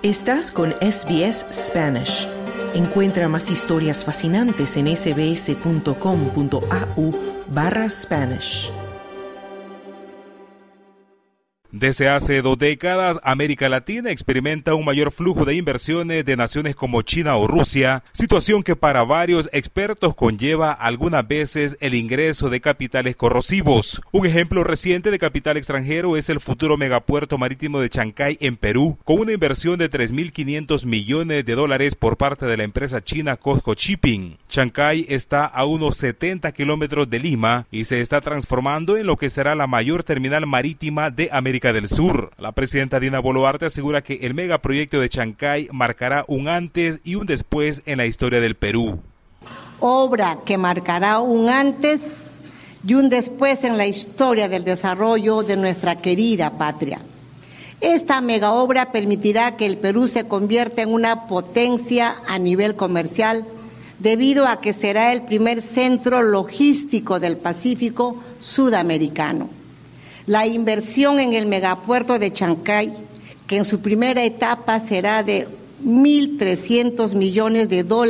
Estás con SBS Spanish. Encuentra más historias fascinantes en sbs.com.au/Spanish. Desde hace 2 décadas, América Latina experimenta un mayor flujo de inversiones de naciones como China o Rusia, situación que para varios expertos conlleva algunas veces el ingreso de capitales corrosivos. Un ejemplo reciente de capital extranjero es el futuro megapuerto marítimo de Chancay en Perú, con una inversión de $3.500 millones por parte de la empresa china COSCO Shipping. Chancay está a unos 70 kilómetros de Lima y se está transformando en lo que será la mayor terminal marítima de América del Sur. La presidenta Dina Boluarte asegura que el megaproyecto de Chancay marcará un antes y un después en la historia del Perú. Obra que marcará un antes y un después en la historia del desarrollo de nuestra querida patria. Esta megaobra permitirá que el Perú se convierta en una potencia a nivel comercial, debido a que será el primer centro logístico del Pacífico sudamericano. La inversión en el megapuerto de Chancay, que en su primera etapa será de $1.300 millones,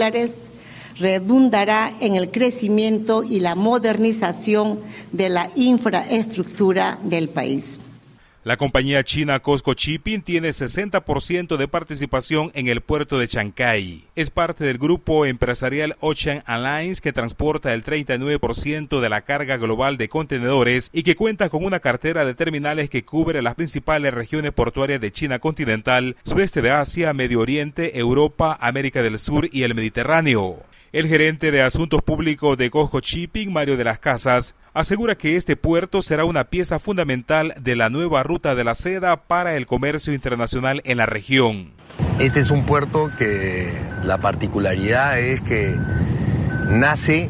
redundará en el crecimiento y la modernización de la infraestructura del país. La compañía china COSCO Shipping tiene 60% de participación en el puerto de Chancay. Es parte del grupo empresarial Ocean Alliance, que transporta el 39% de la carga global de contenedores y que cuenta con una cartera de terminales que cubre las principales regiones portuarias de China continental, sudeste de Asia, Medio Oriente, Europa, América del Sur y el Mediterráneo. El gerente de Asuntos Públicos de COSCO Shipping, Mario de las Casas, asegura que este puerto será una pieza fundamental de la nueva ruta de la seda para el comercio internacional en la región. Este es un puerto que la particularidad es que nace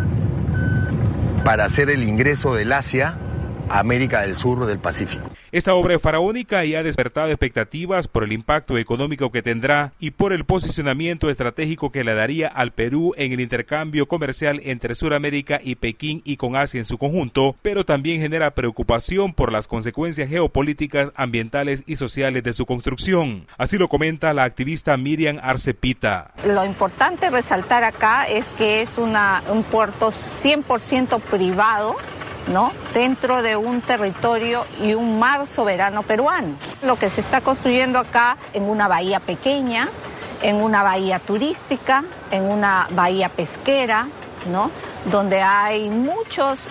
para hacer el ingreso del Asia a América del Sur del Pacífico. Esta obra es faraónica y ha despertado expectativas por el impacto económico que tendrá y por el posicionamiento estratégico que le daría al Perú en el intercambio comercial entre Sudamérica y Pekín y con Asia en su conjunto, pero también genera preocupación por las consecuencias geopolíticas, ambientales y sociales de su construcción. Así lo comenta la activista Miriam Arce Pita. Lo importante resaltar acá es que es un puerto 100% privado, ¿no?, dentro de un territorio y un mar soberano peruano. Lo que se está construyendo acá en una bahía pequeña, en una bahía turística, en una bahía pesquera, ¿no?, donde hay muchos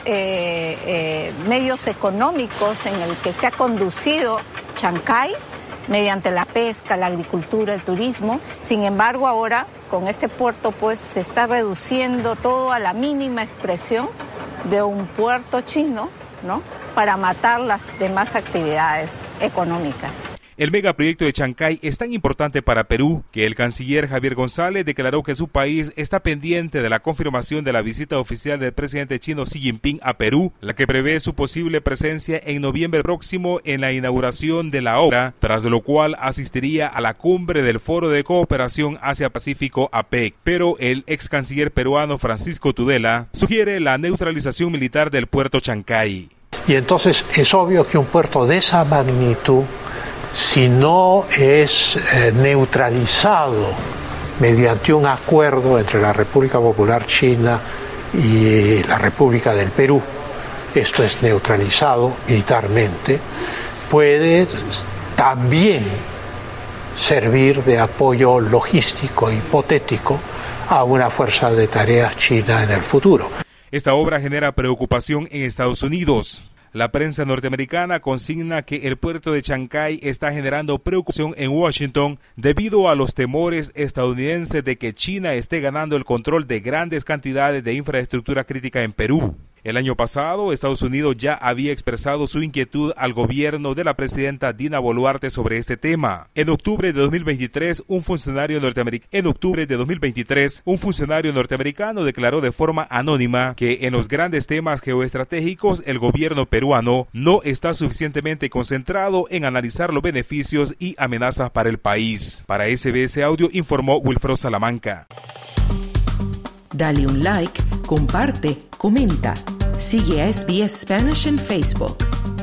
medios económicos en el que se ha conducido Chancay mediante la pesca, la agricultura, el turismo. Sin embargo, ahora con este puerto pues se está reduciendo todo a la mínima expresión de un puerto chino, ¿no?, para matar las demás actividades económicas. El megaproyecto de Chancay es tan importante para Perú que el canciller Javier González declaró que su país está pendiente de la confirmación de la visita oficial del presidente chino Xi Jinping a Perú, la que prevé su posible presencia en noviembre próximo en la inauguración de la obra, tras lo cual asistiría a la cumbre del Foro de Cooperación Asia-Pacífico APEC. Pero el ex canciller peruano Francisco Tudela sugiere la neutralización militar del puerto Chancay. Y entonces es obvio que un puerto de esa magnitud, si no es neutralizado mediante un acuerdo entre la República Popular China y la República del Perú, esto es neutralizado militarmente, puede también servir de apoyo logístico hipotético a una fuerza de tareas china en el futuro. Esta obra genera preocupación en Estados Unidos. La prensa norteamericana consigna que el puerto de Chancay está generando preocupación en Washington debido a los temores estadounidenses de que China esté ganando el control de grandes cantidades de infraestructura crítica en Perú. El año pasado, Estados Unidos ya había expresado su inquietud al gobierno de la presidenta Dina Boluarte sobre este tema. En octubre de 2023, un funcionario norteamericano declaró de anónima que en los grandes temas geoestratégicos el gobierno peruano no está suficientemente concentrado en analizar los beneficios y amenazas para el país. Para SBS Audio informó Wilfredo Salamanca. Dale un like, comparte, comenta. Sigue a SBS Spanish en Facebook.